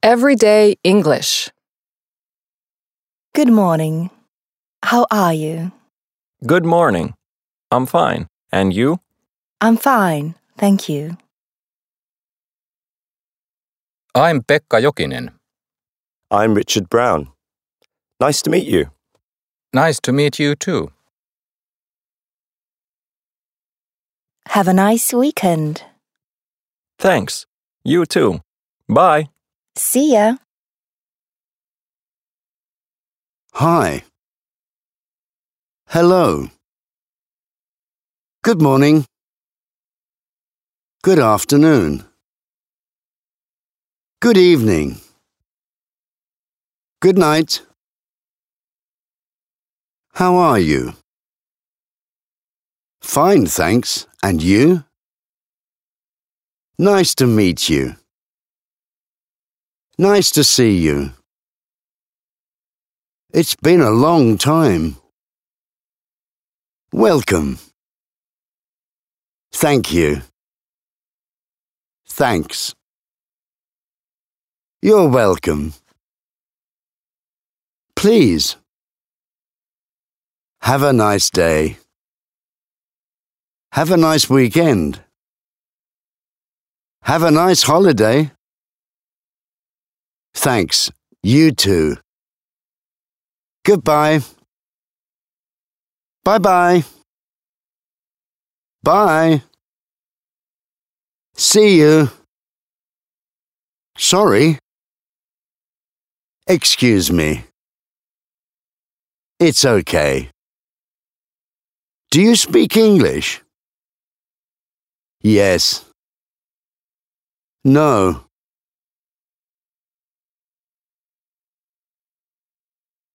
Everyday English. Good morning. How are you? Good morning. I'm fine. And you? I'm fine, thank you. I'm Pekka Jokinen. I'm Richard Brown. Nice to meet you. Nice to meet you too. Have a nice weekend. Thanks. You too. Bye. See ya. Hi. Hello. Good morning. Good afternoon. Good evening. Good night. How are you? Fine, thanks. And you? Nice to meet you. Nice to see you. It's been a long time. Welcome. Thank you. Thanks. You're welcome. Please. Have a nice day. Have a nice weekend. Have a nice holiday. Thanks. You too. Goodbye. Bye-bye. Bye. See you. Sorry. Excuse me. It's okay. Do you speak English? Yes. No.